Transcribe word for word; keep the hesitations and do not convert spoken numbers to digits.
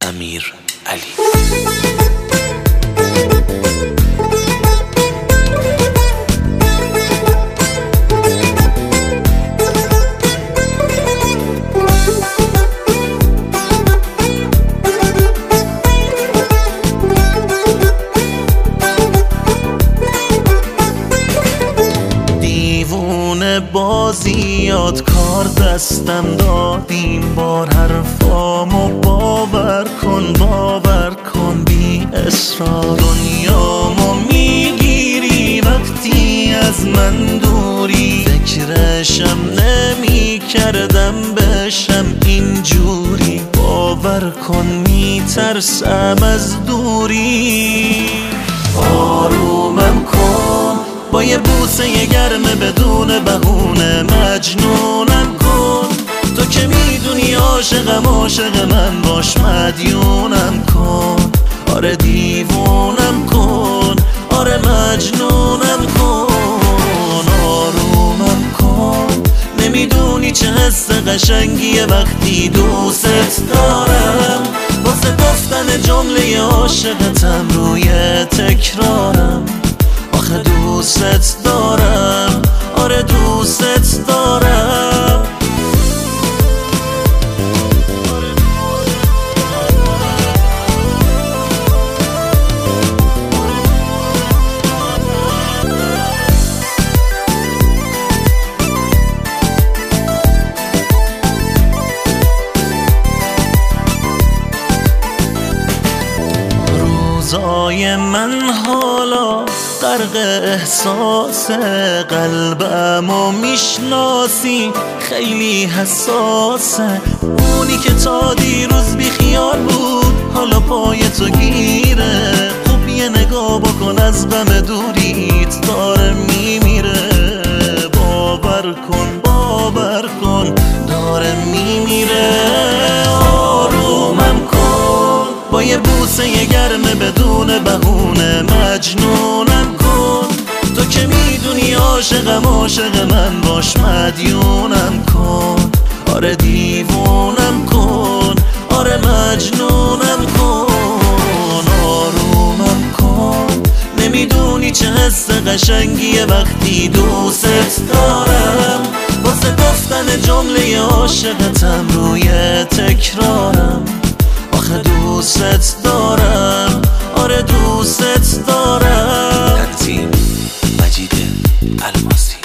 امیر علی. بازیات کار دستم داد این بار، حرفامو باور کن باور کن بی اصرار. دنیامو میگیری وقتی از من دوری، فکرشم نمی کردم بشم اینجوری. باور کن میترسم از دوری. آرومم کن با یه بوسه گرمه بدون بهونه، مجنونم کن تو که میدونی عاشقم عاشق من باش، مدیونم کن آره دیوونم کن آره مجنونم کن. آرومم کن نمیدونی چه حس قشنگیه وقتی دوست دارم، واسه گفتن جمله عاشقتم روی تکرارم. آخه دوست دارم آره دوست دارم. روزای من حالا غرق احساس، قلبمو میشناسی خیلی حساسه. اونی که تا دیروز بی خیال بود حالا پای تو گیره. خب یه نگاه بکن از غم دوریت داره میمیره. باور کن باور کن داره میمیره. آرومم کن با یه بوسه گرمه بدون بهونه، مجنونم کن تو که میدونی عاشقم عاشق من باش، مدیونم کن آره دیوونم کن آره مجنونم کن. آرومم کن نمیدونی چه حس قشنگیه وقتی دوست دارم، واسه گفتن جمله عاشقتم روی تکرارم. آخه دوست دارم آره دوست دارم. تنظیم مجید الماسی.